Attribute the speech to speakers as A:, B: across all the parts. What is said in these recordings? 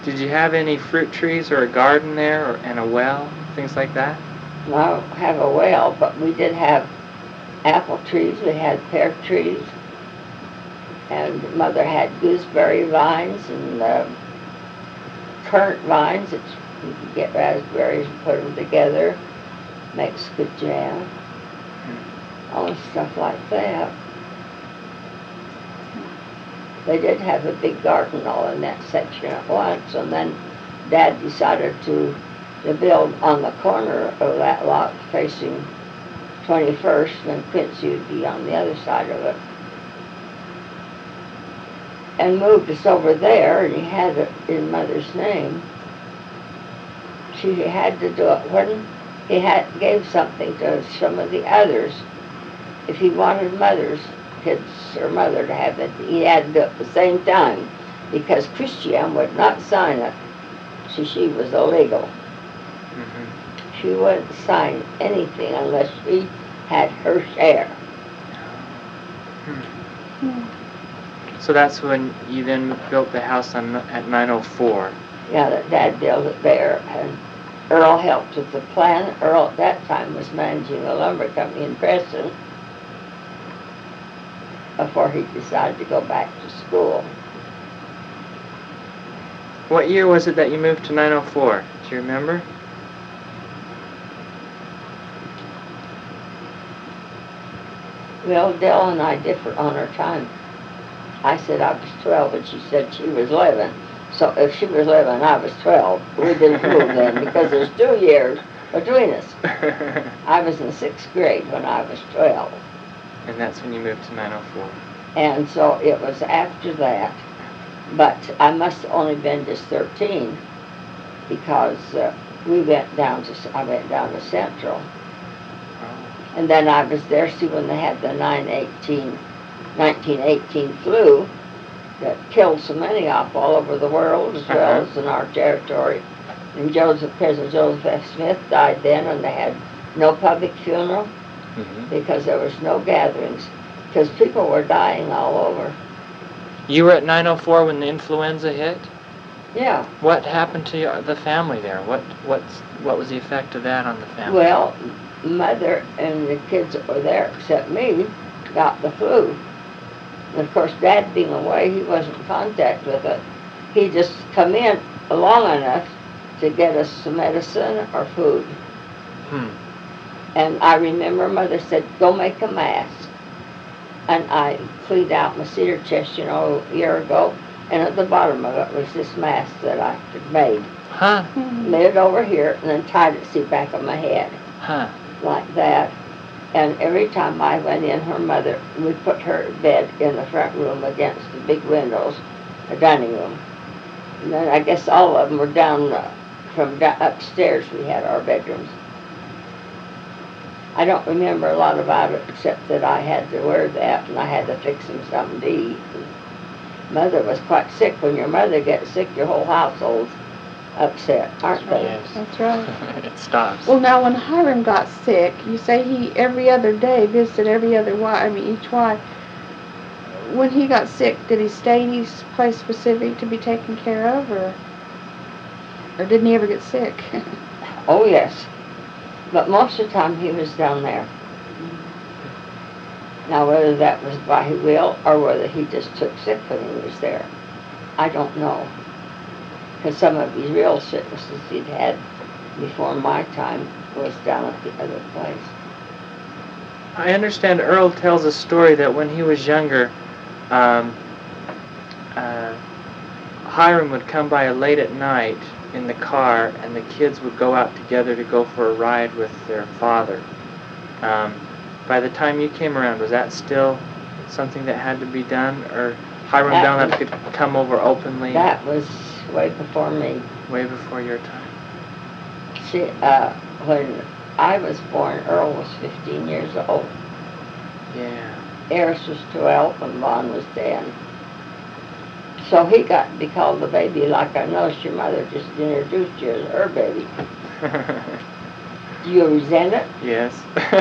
A: Did you have any fruit trees or a garden there, and a well, things like that?
B: We don't have a well, but we did have apple trees. We had pear trees, and Mother had gooseberry vines and currant vines that you could get raspberries and put them together. Makes good jam. All the stuff like that. They did have a big garden all in that section at once, and then Dad decided to build on the corner of that lot facing 21st, and Quincy would be on the other side of it. And moved us over there, and he had it in Mother's name. She had to do it when he gave something to some of the others. If he wanted Mother's kids or Mother to have it, he had to do it at the same time, because Christiane would not sign it. She was illegal. Mm-hmm. She wouldn't sign anything unless she had her share.
A: Hmm. So that's when you then built the house at 904.
B: Yeah, that Dad built it there, and Earl helped with the plan. Earl at that time was managing a lumber company in Preston before he decided to go back to school.
A: What year was it that you moved to 904? Do you remember?
B: Well, Dell and I differ on our time. I said I was 12, and she said she was 11. So if she was 11, I was 12. We didn't move then because there's 2 years between us. I was in 6th grade when I was 12.
A: And that's when you moved to 904.
B: And so it was after that. But I must have only been just 13 because I went down to Central. And then I was there, see, when they had the 1918 flu that killed so many off all over the world as well as in our territory. And President Joseph F. Smith died then, and they had no public funeral because there was no gatherings, because people were dying all over.
A: You were at 904 when the influenza hit?
B: Yeah.
A: What happened to the family there? What was the effect of that on the family?
B: Well, Mother and the kids that were there, except me, got the flu. And of course, Dad being away, he wasn't in contact with it. He just come in long enough to get us some medicine or food. And I remember Mother said, go make a mask. And I cleaned out my cedar chest, a year ago, and at the bottom of it was this mask that I had made. Laid it over here and then tied it, back of my head. Like that. And every time I went in, her mother would put her bed in the front room against the big windows, the dining room. And then I guess all of them were down from upstairs. We had our bedrooms. I don't remember a lot about it except that I had to wear that and I had to fix him something to eat. And Mother was quite sick. When your mother gets sick, your whole household's upset, aren't they?
A: Yes.
C: That's right.
A: It stops.
C: Well, now when Hiram got sick, you say he every other day visited every other wife, each wife. When he got sick, did he stay in his place specific to be taken care of, or didn't he ever get sick?
B: Oh, yes. But most of the time he was down there. Now, whether that was by will or whether he just took sick when he was there, I don't know. Because some of his real sicknesses he'd had before my time was down at the other place.
A: I understand Earl tells a story that when he was younger, Hiram would come by late at night in the car, and the kids would go out together to go for a ride with their father. By the time you came around, was that still something that had to be done, or Hiram Dunlap could come over openly?
B: That was way before me.
A: Way before your time.
B: See, when I was born, Earl was 15 years old.
A: Yeah.
B: Eris was 12 and Vaughn was 10. So he got to be called the baby, like I noticed your mother just introduced you as her baby. Do you resent it?
A: Yes.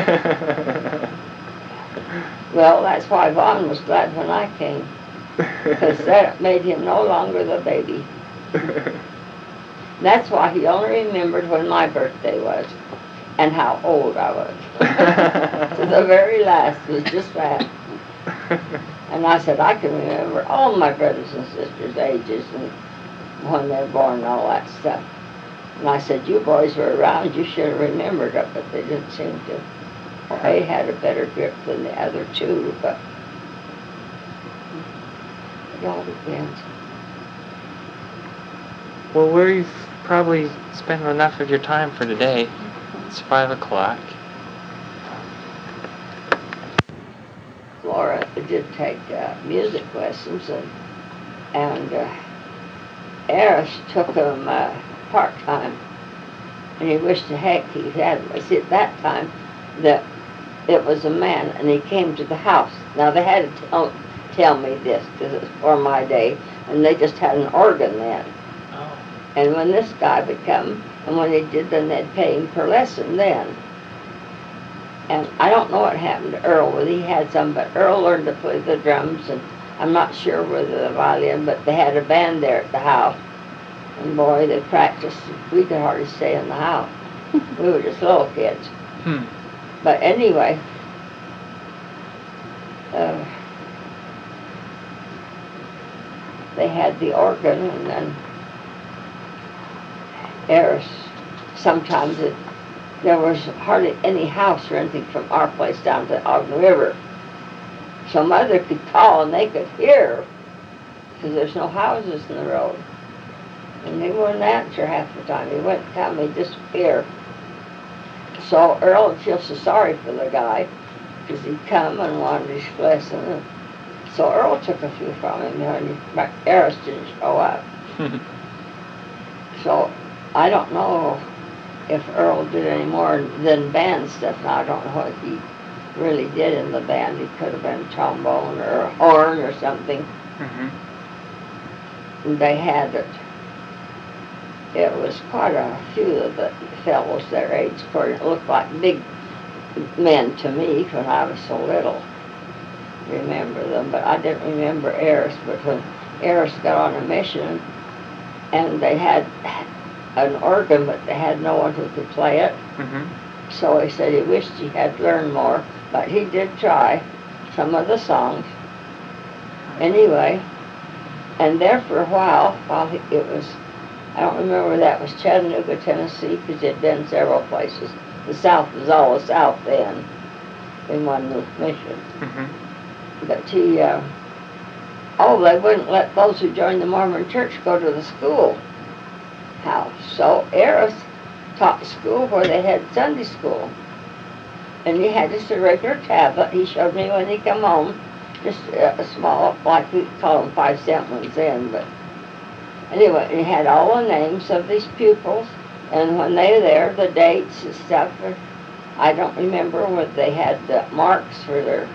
B: Well, that's why Vaughn was glad when I came, because that made him no longer the baby. That's why he only remembered when my birthday was and how old I was. So the very last was just that. And I said, I can remember all my brothers and sisters' ages and when they were born and all that stuff. And I said, you boys were around, you should have remembered it, but they didn't seem to. Well, they had a better grip than the other two, but it all depends.
A: Well, we've probably spent enough of your time for today. It's 5 o'clock.
B: Laura did take music lessons, and Eris took them part-time, and he wished to heck he had them. See, at that time, that it was a man, and he came to the house. Now, they had to tell me this, because it was for my day, and they just had an organ then.
A: Oh.
B: And when this guy would come, and when he did, then they'd pay him per lesson then. And I don't know what happened to Earl, whether he had some, but Earl learned to play the drums, and I'm not sure whether the violin, but they had a band there at the house. And boy, they practiced. We could hardly stay in the house. We were just little kids. But anyway, they had the organ, and then Eris, sometimes there was hardly any house or anything from our place down to Ogden River. So Mother could call and they could hear, because there's no houses in the road. And they wouldn't answer half the time. He wouldn't come, he'd disappear. So Earl would feel so sorry for the guy, because he'd come and wanted his lesson. And so Earl took a few from him, and Eris didn't show up. So I don't know if Earl did any more than band stuff. Now, I don't know what he really did in the band. He could have been trombone or a horn or something. And they had it. It was quite a few of the fellows their age. Of course, it looked like big men to me when I was so little. Remember them, but I didn't remember Eris. But when Eris got on a mission, and they had an organ, but they had no one who could play it. So he said he wished he had learned more, but he did try some of the songs. Anyway, and there for a while it was, I don't remember whether that was Chattanooga, Tennessee, because it had been several places. The South was all the South then, in one mission. But he, they wouldn't let those who joined the Mormon church go to the school house. So Eris taught school where they had Sunday school. And he had just a regular tablet. He showed me when he come home, just a small, like we call them 5-cent ones then. But anyway, he had all the names of these pupils, and when they were there, the dates and stuff. I don't remember whether they had marks for their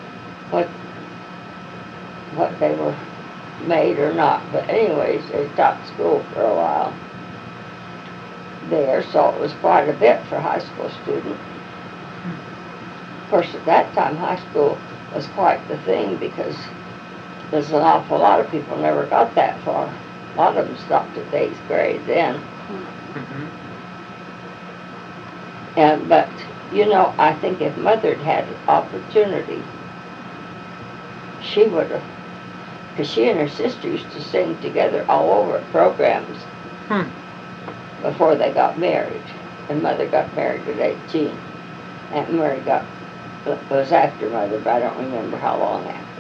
B: what they were made or not. But anyways, they taught school for a while there, so it was quite a bit for a high school student. Of course, at that time, high school was quite the thing, because there's an awful lot of people never got that far. A lot of them stopped at the 8th grade then. But, you know, I think if Mother had an opportunity, she would have, because she and her sister used to sing together all over at programs before they got married. And Mother got married at 18. Aunt Mary was after Mother, but I don't remember how long after.